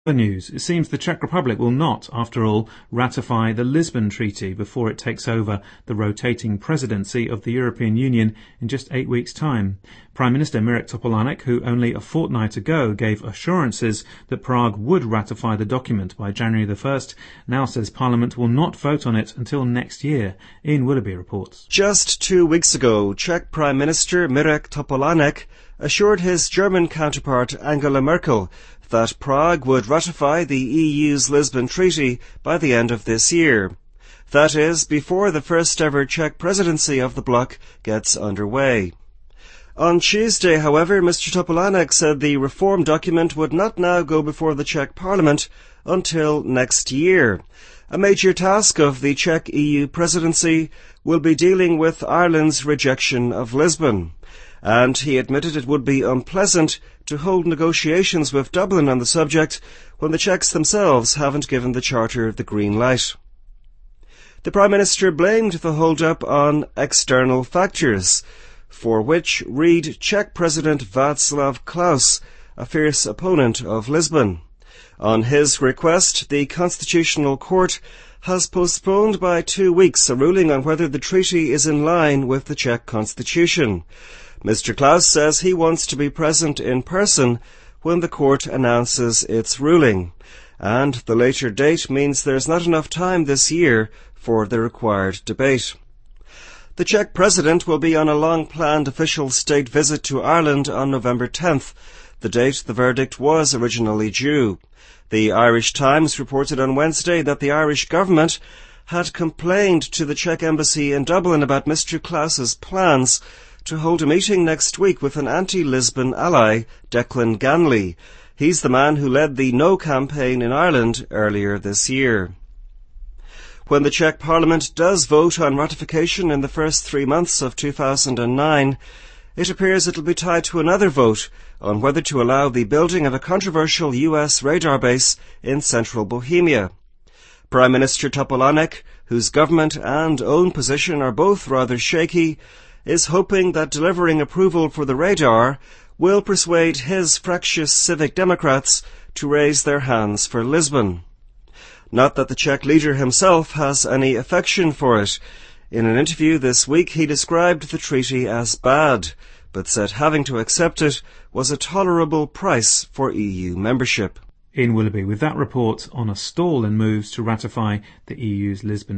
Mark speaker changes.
Speaker 1: The news. It seems the Czech Republic will not, after all, ratify the Lisbon Treaty before it takes over the rotating presidency of the European Union in just 8 weeks' time. Prime Minister Mirek Topolánek, who only a fortnight ago gave assurances that Prague would ratify the document by January the 1st, now says Parliament will not vote on it until next year. Ian Willoughby reports.
Speaker 2: Just 2 weeks ago, Czech Prime Minister Mirek Topolánek assured his German counterpart Angela Merkel that Prague would ratify the EU's Lisbon Treaty by the end of this year. That is, before the first ever Czech presidency of the bloc gets underway. On Tuesday, however, Mr. Topolánek said the reform document would not now go before the Czech Parliament until next year. A major task of the Czech EU presidency will be dealing with Ireland's rejection of Lisbon. And he admitted it would be unpleasant to hold negotiations with Dublin on the subject when the Czechs themselves haven't given the Charter the green light. The Prime Minister blamed the hold-up on external factors, for which read Czech President Václav Klaus, a fierce opponent of Lisbon. On his request, the Constitutional Court has postponed by 2 weeks a ruling on whether the treaty is in line with the Czech constitution. Mr. Klaus says he wants to be present in person when the court announces its ruling, and the later date means there's not enough time this year for the required debate. The Czech president will be on a long-planned official state visit to Ireland on November 10th, the date the verdict was originally due. The Irish Times reported on Wednesday that the Irish government had complained to the Czech embassy in Dublin about Mr. Klaus's plans to hold a meeting next week with an anti-Lisbon ally, Declan Ganley. He's the man who led the No campaign in Ireland earlier this year. When the Czech Parliament does vote on ratification in the first 3 months of 2009, it appears it'll be tied to another vote on whether to allow the building of a controversial US radar base in central Bohemia. Prime Minister Topolánek, whose government and own position are both rather shaky, is hoping that delivering approval for the radar will persuade his fractious Civic Democrats to raise their hands for Lisbon. Not that the Czech leader himself has any affection for it. In an interview this week, he described the treaty as bad, but said having to accept it was a tolerable price for EU membership.
Speaker 1: Ian Willoughby with that report on a stall in moves to ratify the EU's Lisbon